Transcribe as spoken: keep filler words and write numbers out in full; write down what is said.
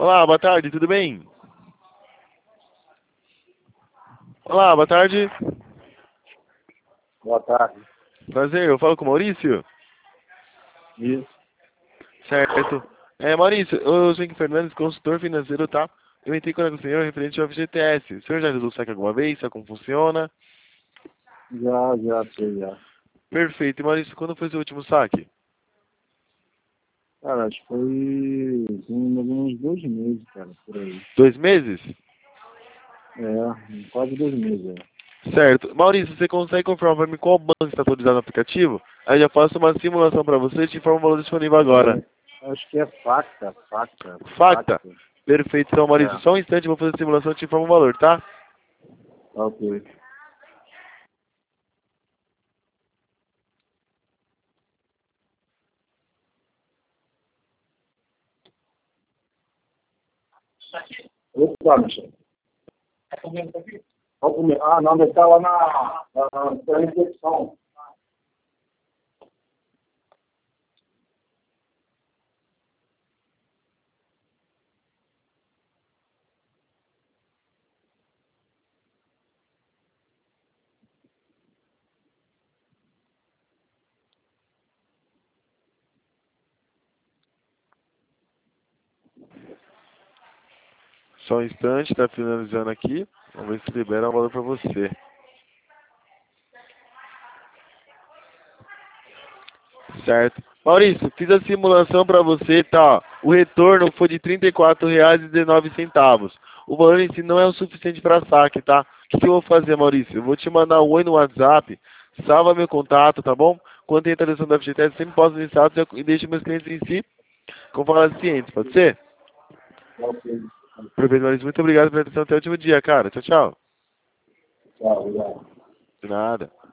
Olá, boa tarde, tudo bem? Olá, boa tarde. Boa tarde. Prazer, eu falo com o Maurício? Isso. Certo. É, Maurício, eu sou Henrique Fernandes, consultor financeiro, tá? Eu entrei com o senhor referente ao F G T S. O senhor já usou o saque alguma vez? Sabe como funciona? Já, já sei, já. Perfeito. E Maurício, quando foi seu último saque? Cara, acho que foi tem uns dois meses, cara, por aí. Dois meses? É, quase dois meses, é. Certo. Maurício, você consegue confirmar para mim qual banco está atualizado no aplicativo? Aí eu já faço uma simulação para você e te informo o valor disponível agora. É, acho que é Facta, Facta. Facta? Perfeito, então, Maurício. É, Só um instante, eu vou fazer a simulação e te informo o valor, tá? ok. Opa, Michel. Vamos comer. Ah, não, deve estar lá na, na, na recepção. Só um instante, tá finalizando aqui. Vamos ver se libera o valor para você. Certo. Maurício, fiz a simulação para você, tá? O retorno foi de trinta e quatro reais e dezenove centavos. O valor em si não é o suficiente para saque, tá? O que, que eu vou fazer, Maurício? Eu vou te mandar um oi no WhatsApp, salva meu contato, tá bom? Quando tem a atualização da F G T S, sempre posto no status e deixo meus clientes em si com falas cientes, pode ser? Ok. Perfeito, Maurício. Muito obrigado pela atenção. Até o último dia, cara. Tchau, tchau. Tchau, obrigado. De nada.